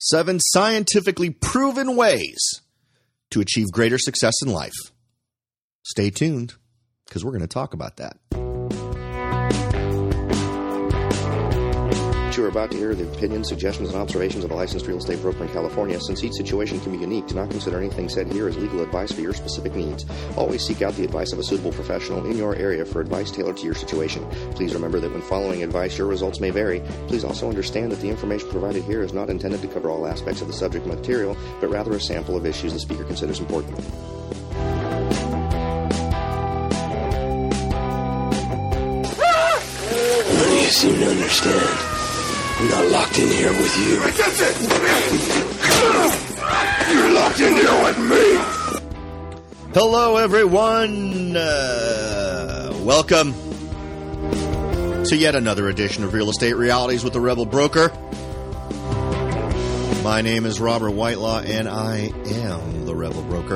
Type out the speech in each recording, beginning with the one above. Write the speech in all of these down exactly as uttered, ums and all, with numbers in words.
Seven scientifically proven ways to achieve greater success in life. Stay tuned, because we're going to talk about that. You are about to hear the opinions, suggestions, and observations of a licensed real estate broker in California. Since each situation can be unique, do not consider anything said here as legal advice for your specific needs. Always seek out the advice of a suitable professional in your area for advice tailored to your situation. Please remember that when following advice, your results may vary. Please also understand that the information provided here is not intended to cover all aspects of the subject material, but rather a sample of issues the speaker considers important. You seem to understand. I'm not locked in here with you. That's it! You're locked in here with me! Hello, everyone. Uh, welcome to yet another edition of Real Estate Realities with the Rebel Broker. My name is Robert Whitelaw, and I am the Rebel Broker.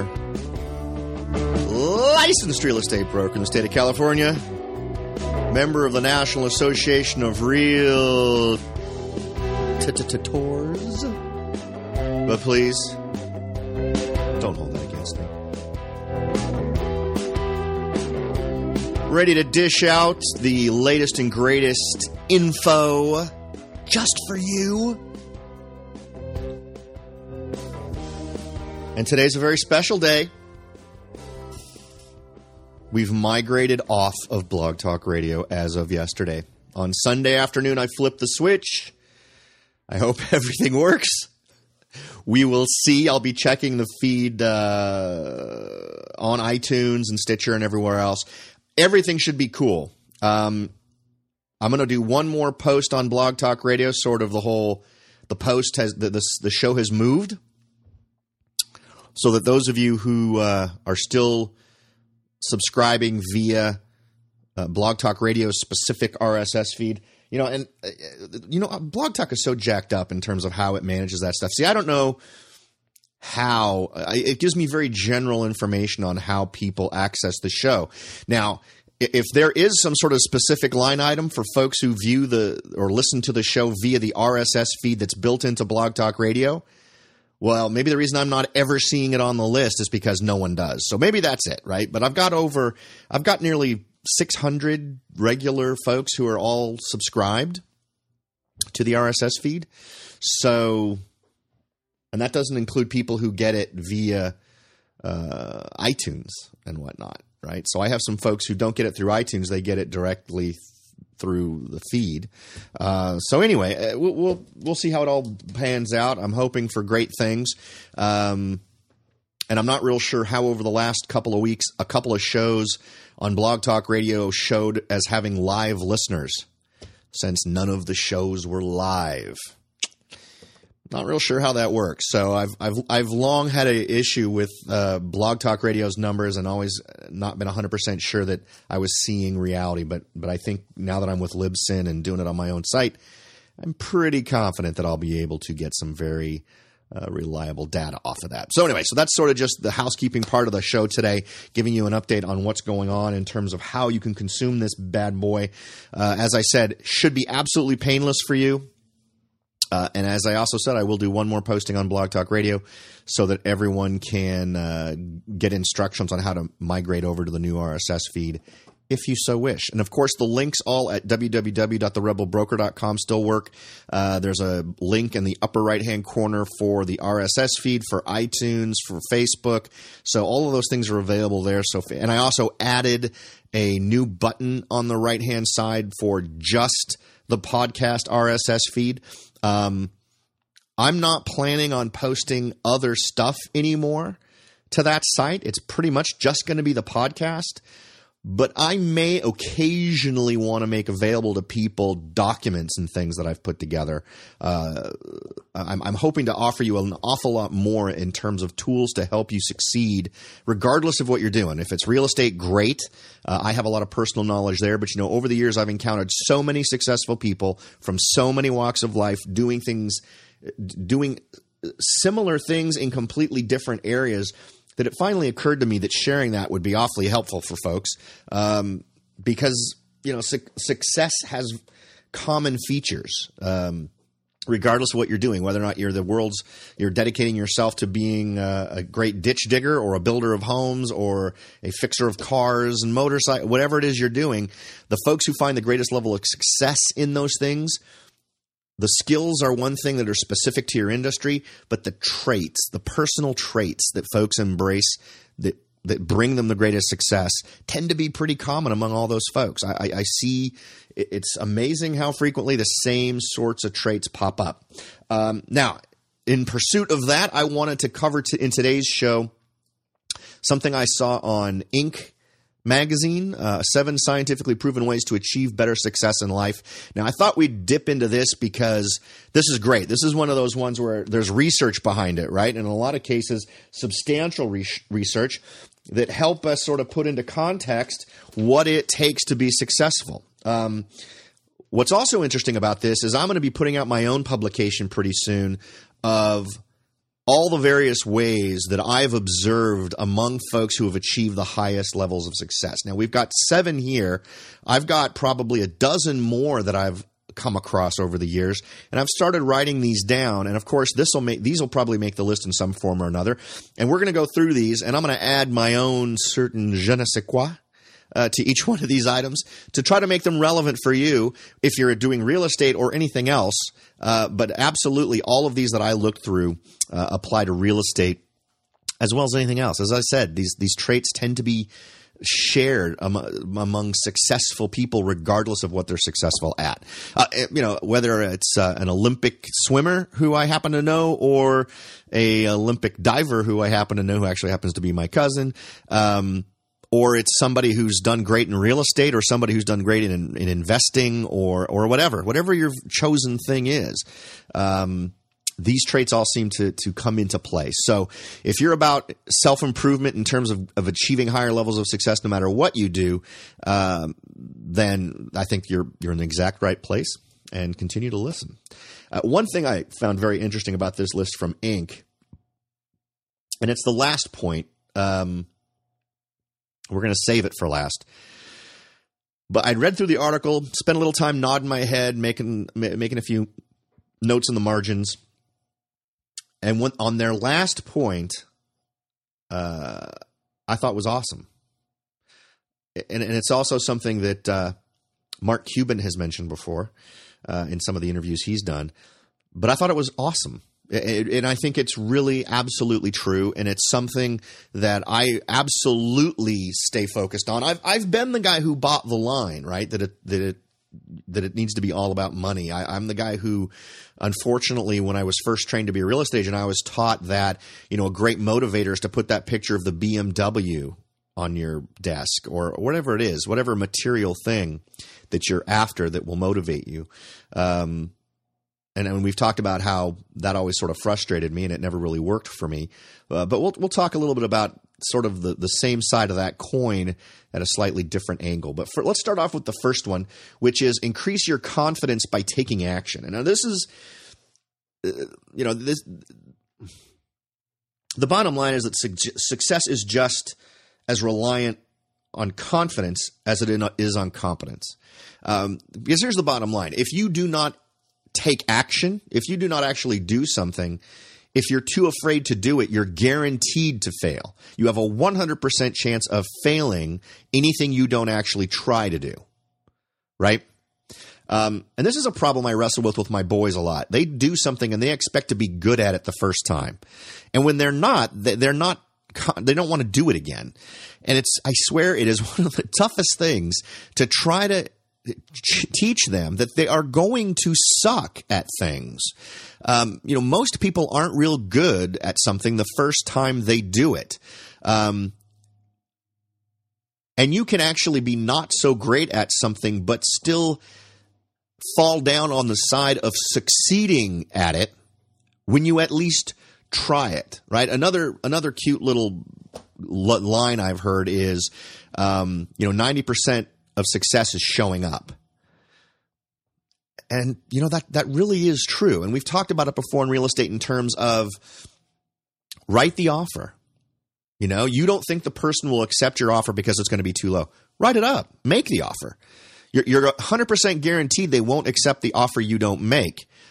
Licensed real estate broker in the state of California. Member of the National Association of Real Tours. But please, don't hold that against me. Ready to dish out the latest and greatest info just for you. And today's a very special day. We've migrated off of Blog Talk Radio as of yesterday. On Sunday afternoon, I flipped the switch. I hope everything works. We will see. I'll be checking the feed uh, on iTunes and Stitcher and everywhere else. Everything should be cool. Um, I'm going to do one more post on Blog Talk Radio. Sort of the whole, the post has, the, the, the show has moved. So that those of you who uh, are still subscribing via uh, Blog Talk Radio's specific R S S feed, you know, and, uh, you know, Blog Talk is so jacked up in terms of how it manages that stuff. See, I don't know how – it gives me very general information on how people access the show. Now, if there is some sort of specific line item for folks who view the – or listen to the show via the R S S feed that's built into Blog Talk Radio, well, maybe the reason I'm not ever seeing it on the list is because no one does. So maybe that's it, right? But I've got over – I've got nearly – six hundred regular folks who are all subscribed to the R S S feed. So, and that doesn't include people who get it via uh, iTunes and whatnot, right? So I have some folks who don't get it through iTunes. They get it directly th- through the feed. Uh, so anyway, we'll, we'll, we'll see how it all pans out. I'm hoping for great things. Um, and I'm not real sure how over the last couple of weeks, a couple of shows on Blog Talk Radio showed as having live listeners, since none of the shows were live. Not real sure how that works. So I've I've I've long had an issue with uh, Blog Talk Radio's numbers, and always not been one hundred percent sure that I was seeing reality. But but I think now that I'm with Libsyn and doing it on my own site, I'm pretty confident that I'll be able to get some very Uh, reliable data off of that. So anyway, so that's sort of just the housekeeping part of the show today, giving you an update on what's going on in terms of how you can consume this bad boy. Uh, as I said, should be absolutely painless for you. Uh, and as I also said, I will do one more posting on Blog Talk Radio so that everyone can uh, get instructions on how to migrate over to the new R S S feed if you so wish. And of course, the links all at w w w dot the rebel broker dot com still work. Uh, there's a link in the upper right-hand corner for the R S S feed, for iTunes, for Facebook. So all of those things are available there. So, and I also added a new button on the right-hand side for just the podcast R S S feed. Um, I'm not planning on posting other stuff anymore to that site. It's pretty much just going to be the podcast. But I may occasionally want to make available to people documents and things that I've put together. Uh, I'm, I'm hoping to offer you an awful lot more in terms of tools to help you succeed, regardless of what you're doing. If it's real estate, great. Uh, I have a lot of personal knowledge there. But, you know, over the years, I've encountered so many successful people from so many walks of life doing things, doing similar things in completely different areas, that it finally occurred to me that sharing that would be awfully helpful for folks, um, because, you know, su- success has common features. Um, regardless of what you're doing, whether or not you're the world's, you're dedicating yourself to being a, a great ditch digger or a builder of homes or a fixer of cars and motorcycles, whatever it is you're doing, the folks who find the greatest level of success in those things, the skills are one thing that are specific to your industry, but the traits, the personal traits that folks embrace that that bring them the greatest success tend to be pretty common among all those folks. I, I, I see it's amazing how frequently the same sorts of traits pop up. Um, now, in pursuit of that, I wanted to cover t- in today's show something I saw on Inc magazine, uh, seven scientifically proven ways to achieve better success in life. Now, I thought we'd dip into this because this is great. This is one of those ones where there's research behind it, right? And in a lot of cases, substantial re- research that help us sort of put into context what it takes to be successful. Um, what's also interesting about this is I'm going to be putting out my own publication pretty soon of all the various ways that I've observed among folks who have achieved the highest levels of success. Now, we've got seven here. I've got probably a dozen more that I've come across over the years, and I've started writing these down. And of course, this will make these will probably make the list in some form or another. And we're going to go through these, and I'm going to add my own certain je ne sais quoi uh, to each one of these items to try to make them relevant for you if you're doing real estate or anything else. Uh, but absolutely, all of these that I looked through uh, apply to real estate as well as anything else. As I said, these these traits tend to be shared among, among successful people, regardless of what they're successful at. Uh, you know, whether it's uh, an Olympic swimmer who I happen to know, or a Olympic diver who I happen to know, who actually happens to be my cousin, um, or it's somebody who's done great in real estate, or somebody who's done great in, in investing, or or whatever, whatever your chosen thing is. Um, These traits all seem to to come into play. So if you're about self-improvement in terms of, of achieving higher levels of success no matter what you do, um, then I think you're you're in the exact right place, and continue to listen. Uh, one thing I found very interesting about this list from Inc, and it's the last point. Um, we're going to save it for last. But I'd read through the article, spent a little time nodding my head, making making a few notes in the margins. And when, on their last point, uh, I thought was awesome. And, and it's also something that uh, Mark Cuban has mentioned before uh, in some of the interviews he's done. But I thought it was awesome. It, and I think it's really absolutely true. And it's something that I absolutely stay focused on. I've, I've been the guy who bought the line, right, that it, that it, that it needs to be all about money. I, I'm the guy who, unfortunately, when I was first trained to be a real estate agent, I was taught that, you know, a great motivator is to put that picture of the B M W on your desk, or whatever it is, whatever material thing that you're after that will motivate you. Um, and, and we've talked about how that always sort of frustrated me, and it never really worked for me. Uh, but we'll we'll talk a little bit about sort of the, the same side of that coin at a slightly different angle. But for, let's start off with the first one, which is increase your confidence by taking action. And now this is, uh, you know, this. The bottom line is that su- success is just as reliant on confidence as it is on competence. Um, because here's the bottom line. If you do not take action, if you do not actually do something, if you're too afraid to do it, you're guaranteed to fail. You have a one hundred percent chance of failing anything you don't actually try to do, right? Um, and this is a problem I wrestle with with my boys a lot. They do something and they expect to be good at it the first time. And when they're not, they're not, they don't want to do it again. And it's, I swear it is one of the toughest things to try to teach them that they are going to suck at things. Um, you know, most people aren't real good at something the first time they do it. Um, and you can actually be not so great at something, but still fall down on the side of succeeding at it when you at least try it, right? Another, another cute little line I've heard is, um, you know, ninety percent of success is showing up. And, you know, that, that really is true. And we've talked about it before in real estate in terms of write the offer. You know, you don't think the person will accept your offer because it's going to be too low. Write it up. Make the offer. You're, you're one hundred percent guaranteed they won't accept the offer you don't make.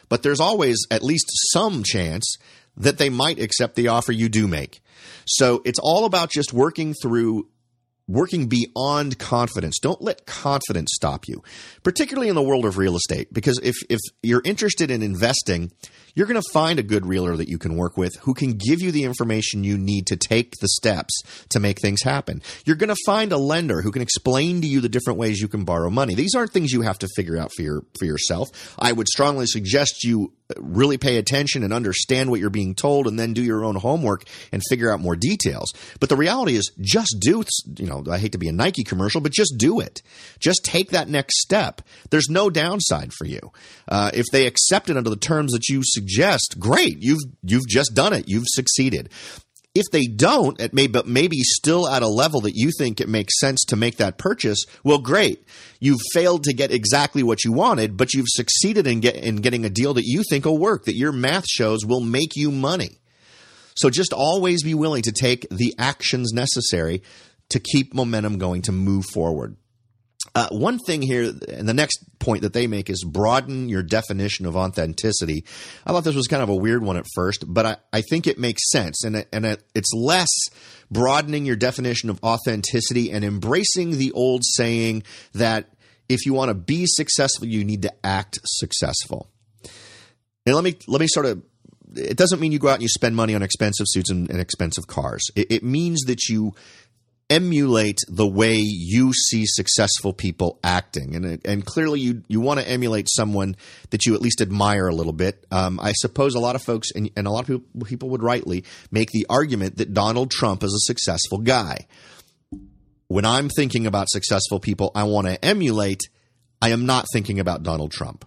but there's always at least some chance that they might accept the offer you do make. So it's all about just working through Working beyond confidence. Don't let confidence stop you, particularly in the world of real estate, because if, if you're interested in investing, you're going to find a good realtor that you can work with who can give you the information you need to take the steps to make things happen. You're going to find a lender who can explain to you the different ways you can borrow money. These aren't things you have to figure out for your, for yourself. I would strongly suggest you really pay attention and understand what you're being told and then do your own homework and figure out more details. But the reality is just do, you know, I hate to be a Nike commercial, but just do it. Just take that next step. There's no downside for you. Uh, if they accept it under the terms that you suggest, great. You've, you've just done it. You've succeeded. If they don't, it may, but maybe still at a level that you think it makes sense to make that purchase, well, great. You've failed to get exactly what you wanted, but you've succeeded in, get, in getting a deal that you think will work, that your math shows will make you money. So just always be willing to take the actions necessary to keep momentum going, to move forward. Uh, one thing here, and the next point that they make is broaden your definition of authenticity. I thought this was kind of a weird one at first, but I, I think it makes sense. And, it, and it, it's less broadening your definition of authenticity and embracing the old saying that if you want to be successful, you need to act successful. And let me let me sort of, it doesn't mean you go out and you spend money on expensive suits and, and expensive cars. It, it means that you emulate the way you see successful people acting. And and clearly you, you want to emulate someone that you at least admire a little bit. Um, I suppose a lot of folks, and, and a lot of people, people would rightly make the argument that Donald Trump is a successful guy. When I'm thinking about successful people I want to emulate, I am not thinking about Donald Trump.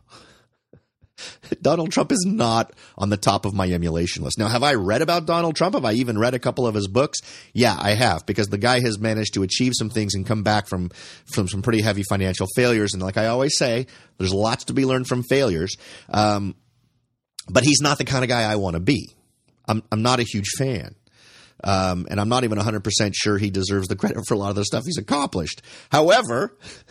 Donald Trump is not on the top of my emulation list. Now, have I read about Donald Trump? Have I even read a couple of his books? Yeah, I have, because the guy has managed to achieve some things and come back from, from some pretty heavy financial failures. And like I always say, there's lots to be learned from failures. Um, but he's not the kind of guy I want to be. I'm, I'm not a huge fan. Um, and I'm not even one hundred percent sure he deserves the credit for a lot of the stuff he's accomplished. However,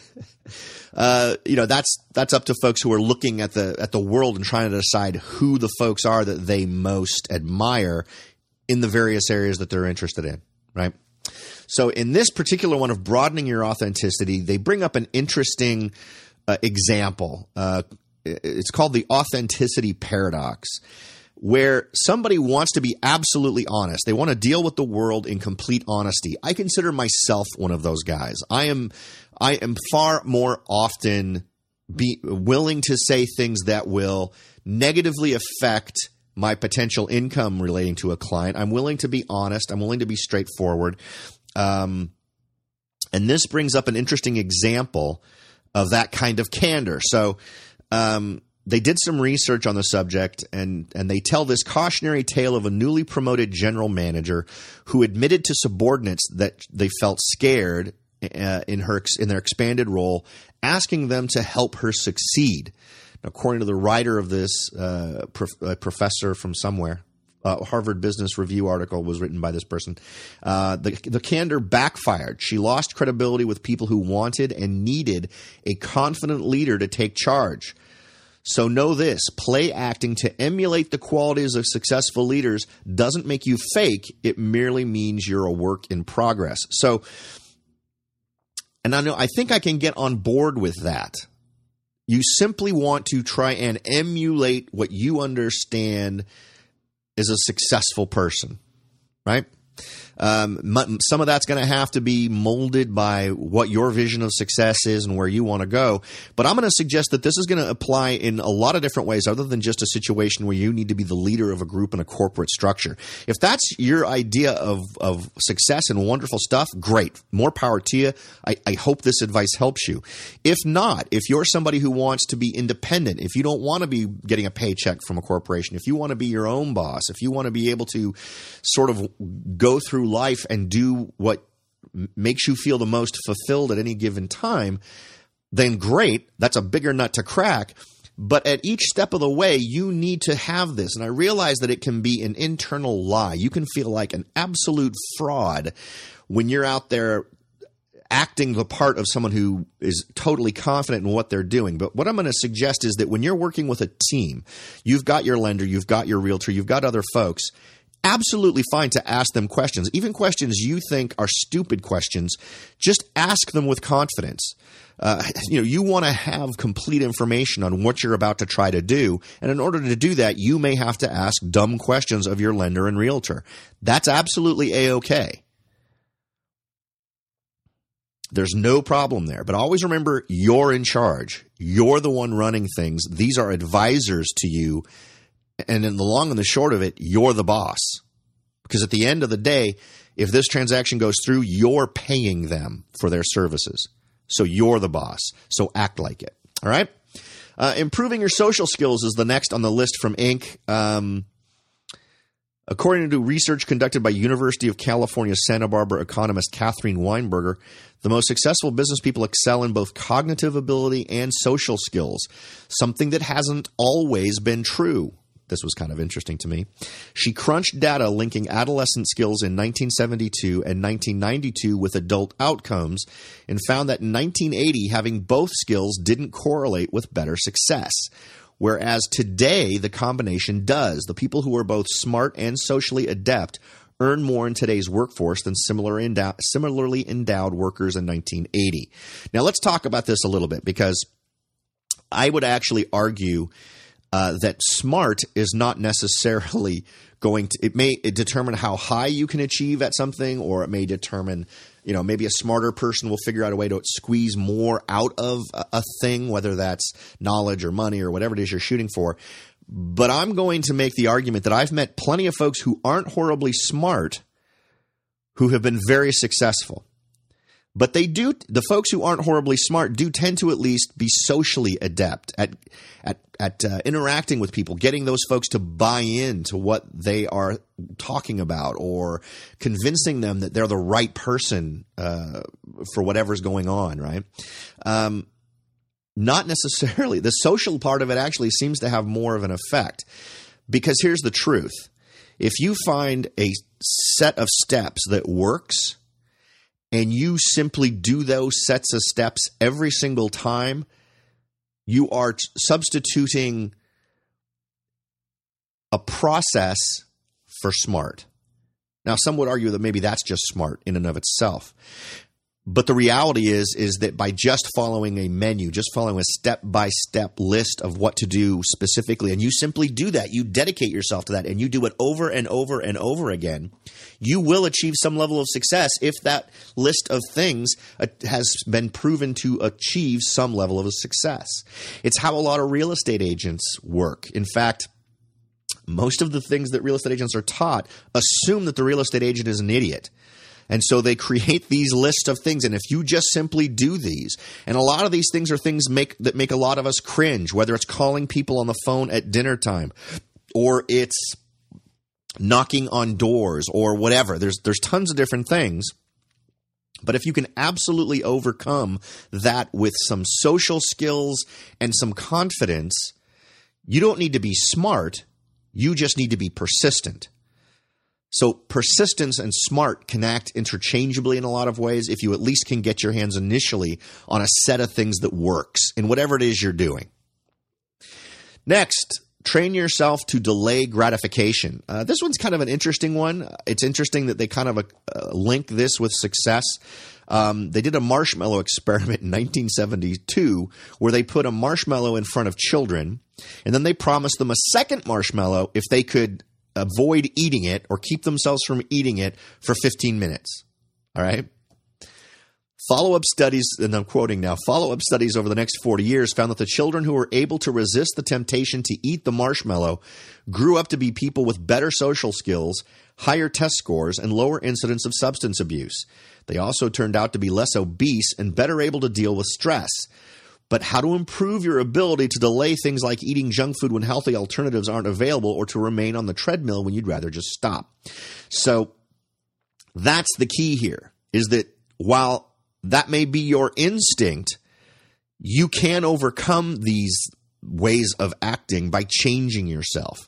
uh, you know, that's that's up to folks who are looking at the at the world and trying to decide who the folks are that they most admire in the various areas that they're interested in, right? So in this particular one of broadening your authenticity, they bring up an interesting uh, example. Uh, it's called the authenticity paradox, where somebody wants to be absolutely honest. They want to deal with the world in complete honesty. I consider myself one of those guys. I am I am far more often be willing to say things that will negatively affect my potential income relating to a client. I'm willing to be honest. I'm willing to be straightforward. Um, and this brings up an interesting example of that kind of candor. So um they did some research on the subject, and, and they tell this cautionary tale of a newly promoted general manager who admitted to subordinates that they felt scared uh, in her in their expanded role, asking them to help her succeed. Now, according to the writer of this, uh, prof, a professor from somewhere, uh, Harvard Business Review article was written by this person. Uh, the, the candor backfired. She lost credibility with people who wanted and needed a confident leader to take charge. So know this, play acting to emulate the qualities of successful leaders doesn't make you fake. It merely means you're a work in progress. So, and I know, I think I can get on board with that. You simply want to try and emulate what you understand is a successful person, right? Um, some of that's going to have to be molded by what your vision of success is and where you want to go. But I'm going to suggest that this is going to apply in a lot of different ways other than just a situation where you need to be the leader of a group in a corporate structure. If that's your idea of, of success and wonderful stuff, great. More power to you. I, I hope this advice helps you. If not, if you're somebody who wants to be independent, if you don't want to be getting a paycheck from a corporation, if you want to be your own boss, if you want to be able to sort of go through life and do what makes you feel the most fulfilled at any given time, then great. That's a bigger nut to crack. But at each step of the way, you need to have this. And I realize that it can be an internal lie. You can feel like an absolute fraud when you're out there acting the part of someone who is totally confident in what they're doing. But what I'm going to suggest is that when you're working with a team, you've got your lender, you've got your realtor, you've got other folks, absolutely fine to ask them questions, even questions you think are stupid questions. Just ask them with confidence. Uh, you know, you want to have complete information on what you're about to try to do. And in order to do that, you may have to ask dumb questions of your lender and realtor. That's absolutely A-okay. There's no problem there. But always remember, you're in charge. You're the one running things. These are advisors to you. And in the long and the short of it, you're the boss. Because at the end of the day, if this transaction goes through, you're paying them for their services. So you're the boss. So act like it. All right? Uh, improving your social skills is the next on the list from Inc. Um, according to research conducted by University of California, Santa Barbara economist Catherine Weinberger, the most successful business people excel in both cognitive ability and social skills, something that hasn't always been true. This was kind of interesting to me. She crunched data linking adolescent skills in nineteen seventy-two and nineteen ninety-two with adult outcomes and found that in nineteen eighty, having both skills didn't correlate with better success. Whereas today, the combination does. The people who are both smart and socially adept earn more in today's workforce than similar endow- similarly endowed workers in nineteen eighty. Now, let's talk about this a little bit, because I would actually argue Uh, that smart is not necessarily going to – it may determine how high you can achieve at something, or it may determine, you know, maybe a smarter person will figure out a way to squeeze more out of a, a thing, whether that's knowledge or money or whatever it is you're shooting for. But I'm going to make the argument that I've met plenty of folks who aren't horribly smart who have been very successful. But they do – the folks who aren't horribly smart do tend to at least be socially adept at at at uh, interacting with people, getting those folks to buy into what they are talking about, or convincing them that they're the right person uh, for whatever's going on, right? Um, not necessarily. The social part of it actually seems to have more of an effect, because here's the truth. If you find a set of steps that works – and you simply do those sets of steps every single time, you are t- substituting a process for smart. Now, some would argue that maybe that's just smart in and of itself. But the reality is, is that by just following a menu, just following a step-by-step list of what to do specifically, and you simply do that, you dedicate yourself to that, and you do it over and over and over again, you will achieve some level of success if that list of things uh, has been proven to achieve some level of success. It's how a lot of real estate agents work. In fact, most of the things that real estate agents are taught assume that the real estate agent is an idiot. And so they create these lists of things. And if you just simply do these, and a lot of these things are things make that make a lot of us cringe, whether it's calling people on the phone at dinner time, or it's knocking on doors, or whatever. There's there's tons of different things. But if you can absolutely overcome that with some social skills and some confidence, you don't need to be smart. You just need to be persistent. So persistence and smart can act interchangeably in a lot of ways if you at least can get your hands initially on a set of things that works in whatever it is you're doing. Next, train yourself to delay gratification. Uh, this one's kind of an interesting one. It's interesting that they kind of uh, link this with success. Um, they did a marshmallow experiment in nineteen seventy-two where they put a marshmallow in front of children, and then they promised them a second marshmallow if they could avoid eating it or keep themselves from eating it for fifteen minutes. All right. Follow-up studies, and I'm quoting now, follow-up studies over the next forty years found that the children who were able to resist the temptation to eat the marshmallow grew up to be people with better social skills, higher test scores, and lower incidence of substance abuse. They also turned out to be less obese and better able to deal with stress. But how to improve your ability to delay things like eating junk food when healthy alternatives aren't available, or to remain on the treadmill when you'd rather just stop. So that's the key here, is that while that may be your instinct, you can overcome these ways of acting by changing yourself.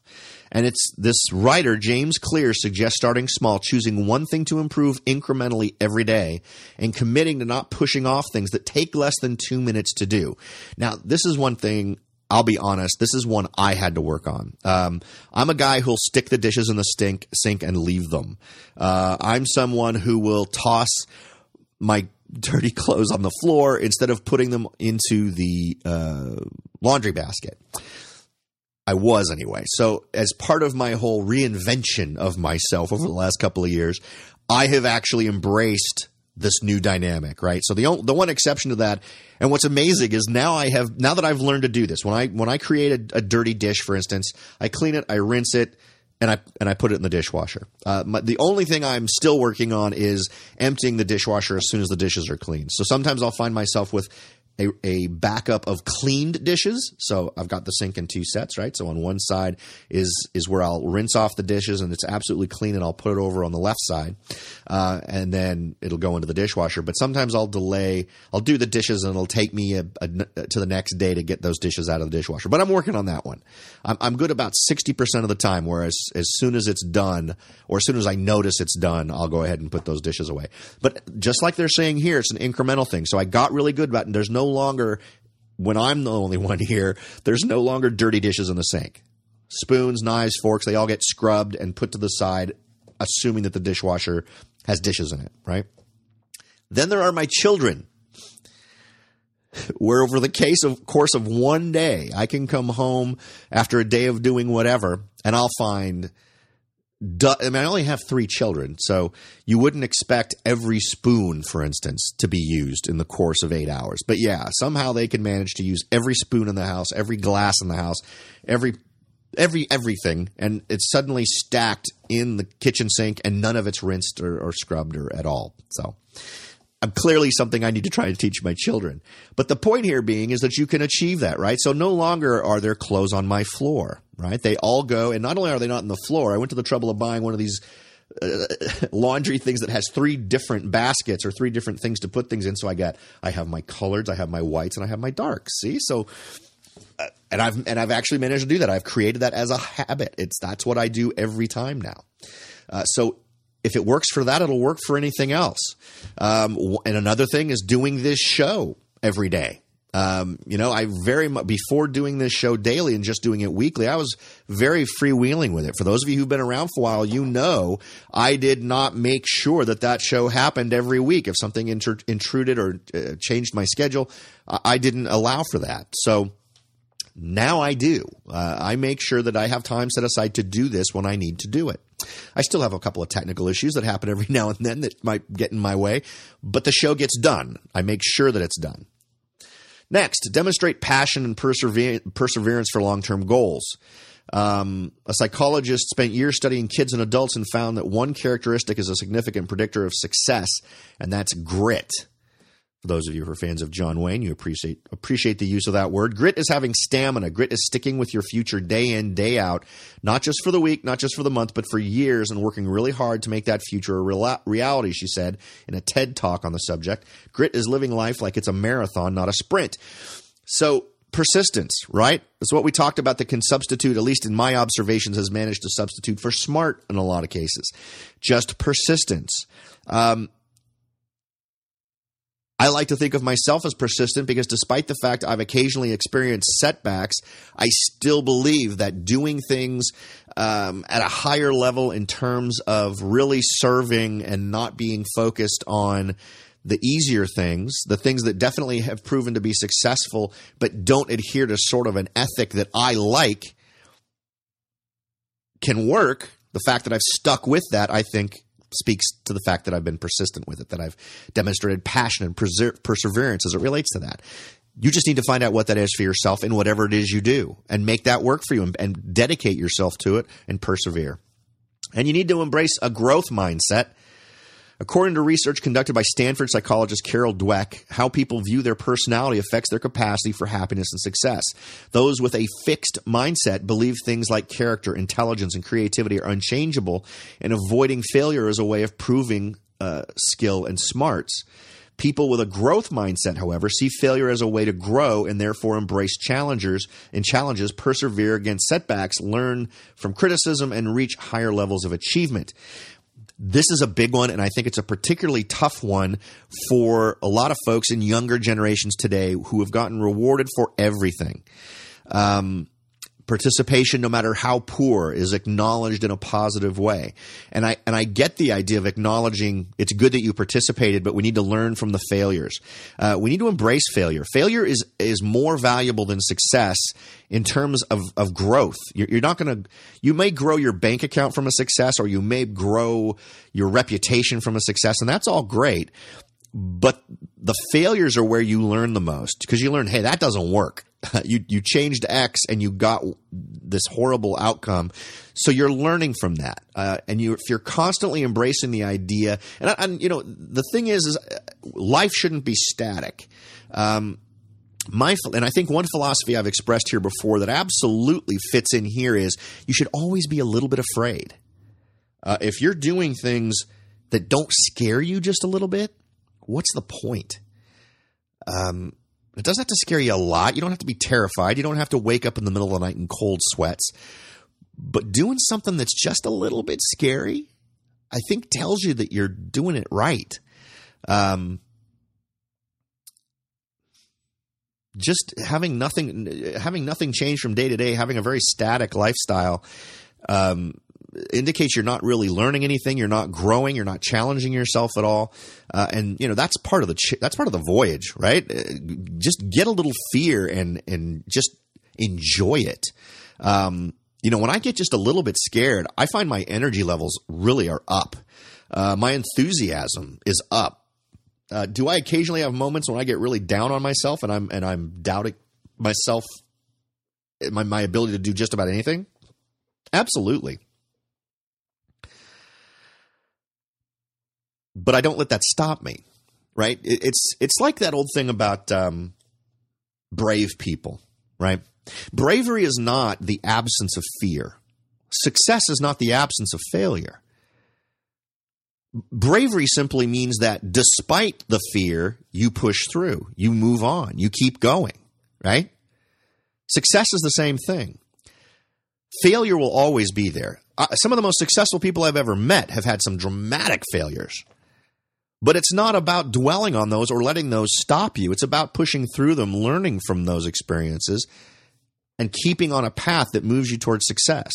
And it's this writer, James Clear, suggests starting small, choosing one thing to improve incrementally every day, and committing to not pushing off things that take less than two minutes to do. Now, this is one thing, I'll be honest, this is one I had to work on. Um, I'm a guy who'll stick the dishes in the stink, sink and leave them. Uh, I'm someone who will toss my dirty clothes on the floor instead of putting them into the uh, laundry basket. I was anyway. So as part of my whole reinvention of myself over the last couple of years, I have actually embraced this new dynamic, right? So the only, the one exception to that, and what's amazing is now I have now that I've learned to do this. When I when I create a, a dirty dish, for instance, I clean it, I rinse it, and I and I put it in the dishwasher. Uh, my, the only thing I'm still working on is emptying the dishwasher as soon as the dishes are clean. So sometimes I'll find myself with A, a backup of cleaned dishes. So I've got the sink in two sets, right? So on one side is is where I'll rinse off the dishes and it's absolutely clean, and I'll put it over on the left side, uh, and then it'll go into the dishwasher. But sometimes I'll delay. I'll do the dishes and it'll take me a, a, to the next day to get those dishes out of the dishwasher. But I'm working on that one. I'm, I'm good about sixty percent of the time, whereas as soon as it's done, or as soon as I notice it's done, I'll go ahead and put those dishes away. But just like they're saying here, it's an incremental thing. So I got really good about it. And there's no longer, when I'm the only one here, there's no longer dirty dishes in the sink. Spoons, knives, forks, they all get scrubbed and put to the side, assuming that the dishwasher has dishes in it, right? Then there are my children, where over the case of course of one day, I can come home after a day of doing whatever, and I'll find I mean, I only have three children, so you wouldn't expect every spoon, for instance, to be used in the course of eight hours. But yeah, somehow they can manage to use every spoon in the house, every glass in the house, every every everything, and it's suddenly stacked in the kitchen sink, and none of it's rinsed or, or scrubbed or at all. So I'm clearly something I need to try to teach my children. But the point here being is that you can achieve that, right? So no longer are there clothes on my floor, right? They all go, and not only are they not in the floor, I went to the trouble of buying one of these uh, laundry things that has three different baskets or three different things to put things in. So I got, I have my coloreds, I have my whites, and I have my darks. See? So, uh, and I've, and I've actually managed to do that. I've created that as a habit. It's, that's what I do every time now. Uh, so, if it works for that, it'll work for anything else. Um, and another thing is doing this show every day. Um, you know, I very much, before doing this show daily and just doing it weekly, I was very freewheeling with it. For those of you who've been around for a while, you know, I did not make sure that that show happened every week. If something inter- intruded or uh, changed my schedule, I-, I didn't allow for that. So now I do. Uh, I make sure that I have time set aside to do this when I need to do it. I still have a couple of technical issues that happen every now and then that might get in my way, but the show gets done. I make sure that it's done. Next, demonstrate passion and persever- perseverance for long-term goals. Um, a psychologist spent years studying kids and adults and found that one characteristic is a significant predictor of success, and that's grit. For those of you who are fans of John Wayne, you appreciate appreciate the use of that word. Grit is having stamina. Grit is sticking with your future day in, day out, not just for the week, not just for the month, but for years, and working really hard to make that future a real- reality, she said in a TED Talk on the subject. Grit is living life like it's a marathon, not a sprint. So persistence, right? That's what we talked about that can substitute, at least in my observations, has managed to substitute for smart in a lot of cases. Just persistence. Um I like to think of myself as persistent because despite the fact I've occasionally experienced setbacks, I still believe that doing things um, at a higher level in terms of really serving and not being focused on the easier things, the things that definitely have proven to be successful but don't adhere to sort of an ethic that I like, can work. The fact that I've stuck with that, I think, speaks to the fact that I've been persistent with it, that I've demonstrated passion and perse- perseverance as it relates to that. You just need to find out what that is for yourself in whatever it is you do and make that work for you and, and dedicate yourself to it and persevere. And you need to embrace a growth mindset. According to research conducted by Stanford psychologist Carol Dweck, how people view their personality affects their capacity for happiness and success. Those with a fixed mindset believe things like character, intelligence, and creativity are unchangeable, and avoiding failure is a way of proving uh, skill and smarts. People with a growth mindset, however, see failure as a way to grow and therefore embrace challengers and challenges, persevere against setbacks, learn from criticism, and reach higher levels of achievement. This is a big one, and I think it's a particularly tough one for a lot of folks in younger generations today who have gotten rewarded for everything. Um, Participation, no matter how poor, is acknowledged in a positive way. And I and I get the idea of acknowledging it's good that you participated, but we need to learn from the failures. Uh, we need to embrace failure. Failure is is more valuable than success in terms of, of growth. You're, you're not going to – you may grow your bank account from a success, or you may grow your reputation from a success, and that's all great. But the failures are where you learn the most, because you learn, hey, that doesn't work. You you changed X and you got this horrible outcome. So you're learning from that. Uh, and you, if you're constantly embracing the idea – and, and, you know, the thing is, is life shouldn't be static. Um, my and I think one philosophy I've expressed here before that absolutely fits in here is you should always be a little bit afraid. Uh, if you're doing things that don't scare you just a little bit, what's the point? Um, it doesn't have to scare you a lot. You don't have to be terrified. You don't have to wake up in the middle of the night in cold sweats. But doing something that's just a little bit scary, I think tells you that you're doing it right. Um, just having nothing, having nothing change from day to day, having a very static lifestyle, um, indicates you're not really learning anything. You're not growing. You're not challenging yourself at all. Uh, and you know, that's part of the, ch- that's part of the voyage, right? Uh, just get a little fear and, and just enjoy it. Um, you know, when I get just a little bit scared, I find my energy levels really are up. Uh, my enthusiasm is up. Uh, do I occasionally have moments when I get really down on myself and I'm, and I'm doubting myself, my, my ability to do just about anything? Absolutely. But I don't let that stop me, right? It, it's it's like that old thing about um, brave people, right? Bravery is not the absence of fear. Success is not the absence of failure. Bravery simply means that despite the fear, you push through, you move on, you keep going, right? Success is the same thing. Failure will always be there. Uh, some of the most successful people I've ever met have had some dramatic failures. But it's not about dwelling on those or letting those stop you. It's about pushing through them, learning from those experiences, and keeping on a path that moves you towards success.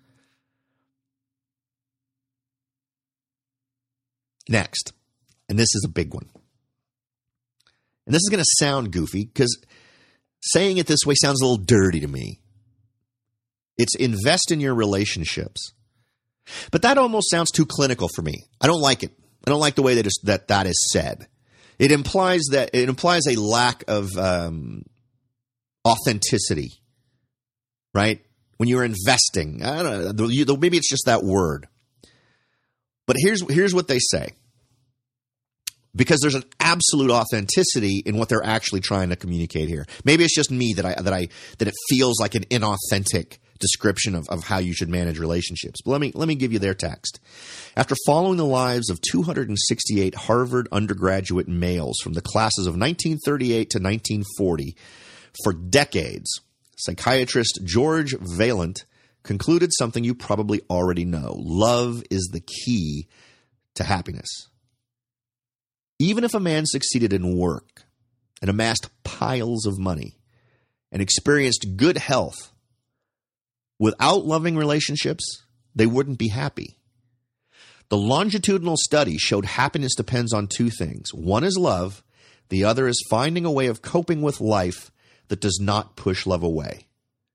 Next, and this is a big one. And this is going to sound goofy because saying it this way sounds a little dirty to me. It's invest in your relationships. But that almost sounds too clinical for me. I don't like it. I don't like the way that is, that, that is said. It implies that it implies a lack of um, authenticity, right? When you're investing, I don't know, you, maybe it's just that word. But here's here's what they say, because there's an absolute authenticity in what they're actually trying to communicate here. Maybe it's just me that I that I that it feels like an inauthentic description of, of how you should manage relationships. But let me let me give you their text. After following the lives of two hundred sixty-eight Harvard undergraduate males from the classes of nineteen thirty-eight to nineteen forty for decades, psychiatrist George Vaillant concluded something you probably already know. Love is the key to happiness. Even if a man succeeded in work and amassed piles of money and experienced good health, without loving relationships, they wouldn't be happy. The longitudinal study showed happiness depends on two things. One is love. The other is finding a way of coping with life that does not push love away.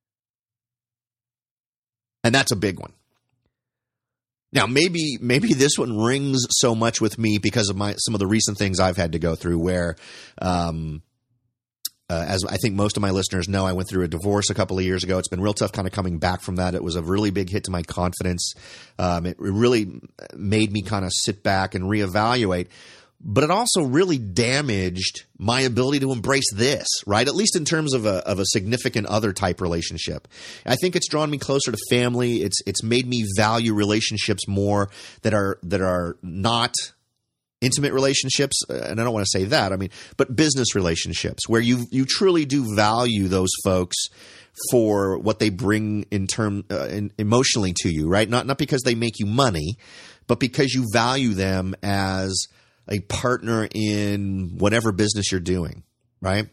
And that's a big one. Now, maybe maybe this one rings so much with me because of my some of the recent things I've had to go through where um, Uh, as I think most of my listeners know, I went through a divorce a couple of years ago. It's been real tough kind of coming back from that. It was a really big hit to my confidence. Um, it really made me kind of sit back and reevaluate. But it also really damaged my ability to embrace this, right? At least in terms of a, of a significant other type relationship. I think it's drawn me closer to family. It's it's made me value relationships more that are that are not intimate relationships, and I don't want to say that, I mean, but business relationships where you you truly do value those folks for what they bring in term uh, in, emotionally to you, right? Not not because they make you money, but because you value them as a partner in whatever business you're doing, right?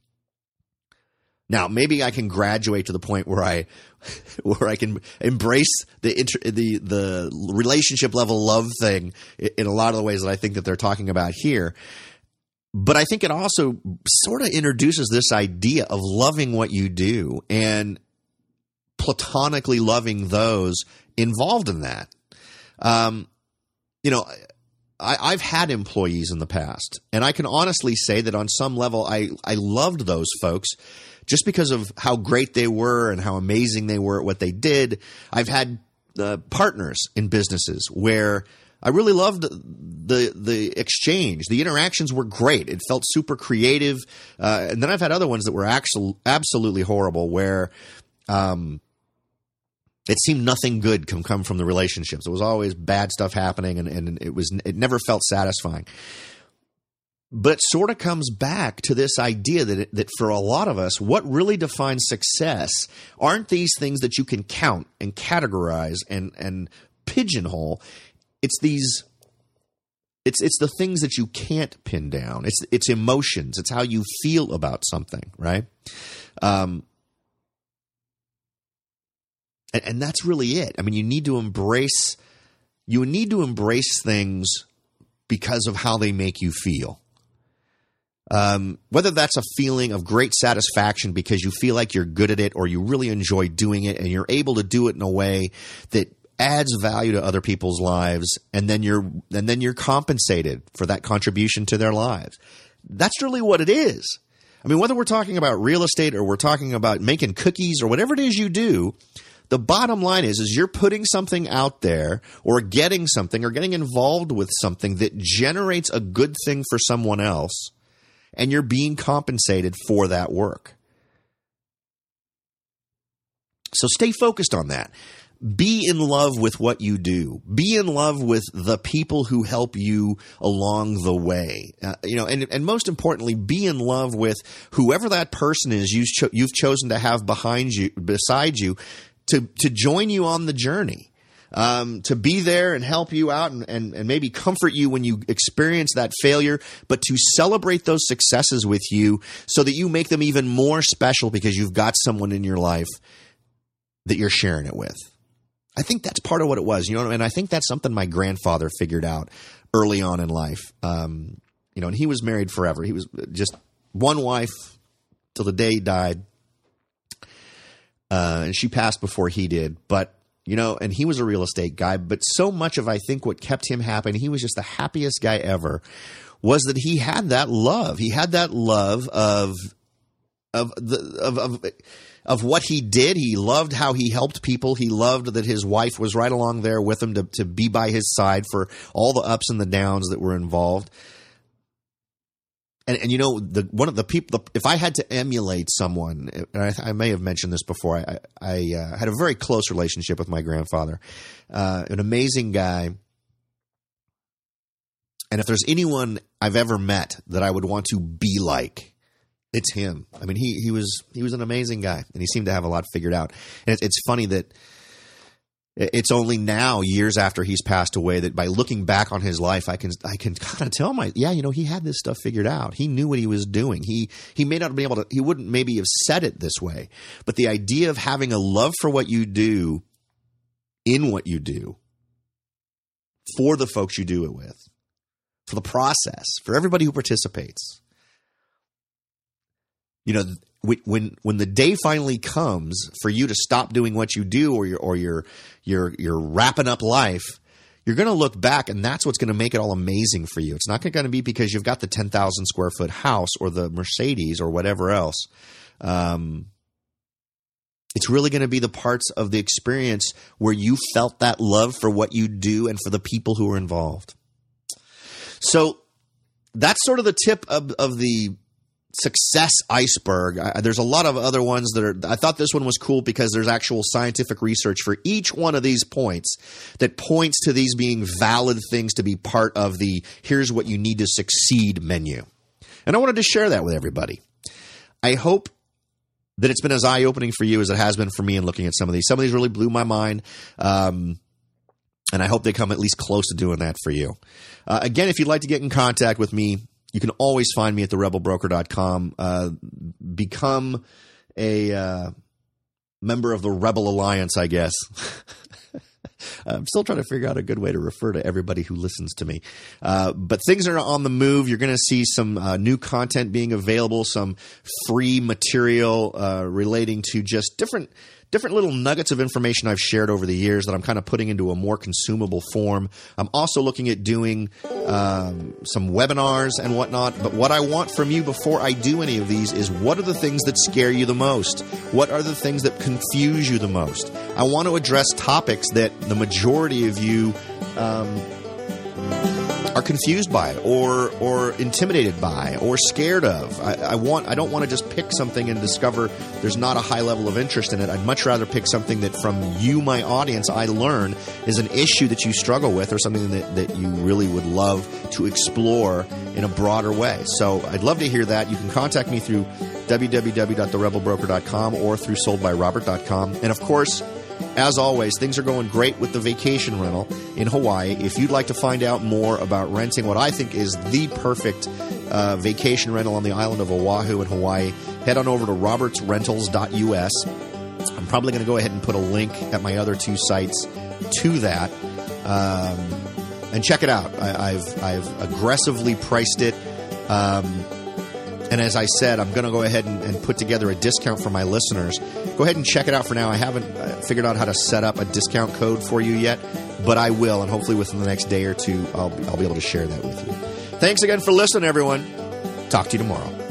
Now, maybe I can graduate to the point where I where I can embrace the inter, the the relationship level love thing in a lot of the ways that I think that they're talking about here. But I think it also sort of introduces this idea of loving what you do and platonically loving those involved in that. Um, you know, I, I've had employees in the past, and I can honestly say that on some level I, I loved those folks just because of how great they were and how amazing they were at what they did. I've had uh, partners in businesses where I really loved the the exchange. The interactions were great. It felt super creative. Uh, and then I've had other ones that were actually absolutely horrible where um, it seemed nothing good can come from the relationships. It was always bad stuff happening, and, and it was it never felt satisfying. But it sort of comes back to this idea that it, that for a lot of us, what really defines success aren't these things that you can count and categorize and and pigeonhole. It's these, it's it's the things that you can't pin down. It's it's emotions. It's how you feel about something, right? Um, and, and that's really it. I mean, you need to embrace, you need to embrace things because of how they make you feel. Um, whether that's a feeling of great satisfaction because you feel like you're good at it, or you really enjoy doing it, and you're able to do it in a way that adds value to other people's lives, and then you're and then you're compensated for that contribution to their lives. That's really what it is. I mean, whether we're talking about real estate or we're talking about making cookies or whatever it is you do, the bottom line is, is you're putting something out there or getting something or getting involved with something that generates a good thing for someone else, and you're being compensated for that work. So stay focused on that. Be in love with what you do. Be in love with the people who help you along the way. Uh, you know, and, and most importantly, be in love with whoever that person is you've, cho- you've chosen to have behind you, beside you, to to join you on the journey, um, to be there and help you out and, and, and maybe comfort you when you experience that failure, but to celebrate those successes with you so that you make them even more special because you've got someone in your life that you're sharing it with. I think that's part of what it was, you know, and I think that's something my grandfather figured out early on in life. Um, you know, and he was married forever. He was just one wife till the day he died. Uh, and she passed before he did. But, you know, and he was a real estate guy. But so much of, I think, what kept him happy, and he was just the happiest guy ever, was that he had that love. He had that love of of the of of. of what he did. He loved how he helped people. He loved that his wife was right along there with him to, to be by his side for all the ups and the downs that were involved. And, and you know, the one of the people, the, if I had to emulate someone, and I, I may have mentioned this before, I, I uh, had a very close relationship with my grandfather, uh, an amazing guy. And if there's anyone I've ever met that I would want to be like, it's him. I mean, he he was he was an amazing guy, and he seemed to have a lot figured out. And it's, it's funny that it's only now, years after he's passed away, that by looking back on his life, I can I can kind of tell my yeah, you know, he had this stuff figured out. He knew what he was doing. He he may not be able to. He wouldn't maybe have said it this way, but the idea of having a love for what you do, in what you do, for the folks you do it with, for the process, for everybody who participates. You know, when when the day finally comes for you to stop doing what you do, or you're or you're you're you're wrapping up life, you're going to look back, and that's what's going to make it all amazing for you. It's not going to be because you've got the ten thousand square foot house or the Mercedes or whatever else. Um, it's really going to be the parts of the experience where you felt that love for what you do and for the people who are involved. So that's sort of the tip of, of the success iceberg. I, there's a lot of other ones that are, I thought this one was cool because there's actual scientific research for each one of these points that points to these being valid things to be part of the here's what you need to succeed menu. And I wanted to share that with everybody. I hope that it's been as eye-opening for you as it has been for me in looking at some of these. Some of these really blew my mind. Um, and I hope they come at least close to doing that for you. Uh, again, if you'd like to get in contact with me, you can always find me at the rebel broker dot com. Uh, become a uh, member of the Rebel Alliance, I guess. I'm still trying to figure out a good way to refer to everybody who listens to me. Uh, but things are on the move. You're going to see some uh, new content being available, some free material uh, relating to just different different little nuggets of information I've shared over the years that I'm kind of putting into a more consumable form. I'm also looking at doing um, some webinars and whatnot. But what I want from you before I do any of these is, what are the things that scare you the most? What are the things that confuse you the most? I want to address topics that the majority of you um, are confused by, or or intimidated by, or scared of. I, I want. I don't want to just pick something and discover there's not a high level of interest in it. I'd much rather pick something that from you, my audience, I learn is an issue that you struggle with, or something that, that you really would love to explore in a broader way. So I'd love to hear that. You can contact me through w w w dot the rebel broker dot com or through sold by robert dot com. And of course, as always, things are going great with the vacation rental in Hawaii. If you'd like to find out more about renting what I think is the perfect uh, vacation rental on the island of Oahu in Hawaii, head on over to roberts rentals dot u s. I'm probably going to go ahead and put a link at my other two sites to that. Um, and check it out. I, I've, I've aggressively priced it. Um, And as I said, I'm going to go ahead and, and put together a discount for my listeners. Go ahead and check it out for now. I haven't uh, figured out how to set up a discount code for you yet, but I will. And hopefully within the next day or two, I'll, I'll be able to share that with you. Thanks again for listening, everyone. Talk to you tomorrow.